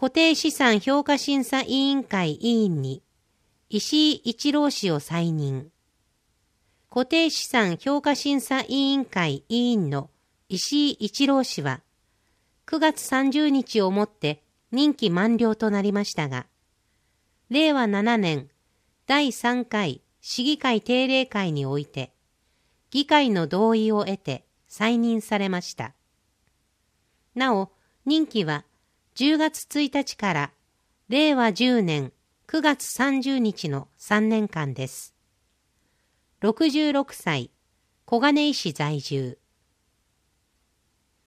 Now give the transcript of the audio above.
固定資産評価審査委員会委員に石井一郎氏を再任。固定資産評価審査委員会委員の石井一郎氏は9月30日をもって任期満了となりましたが、令和7年第3回市議会定例会において議会の同意を得て再任されました。なお、任期は10月1日から令和10年9月30日の3年間です。66歳、小金井市在住。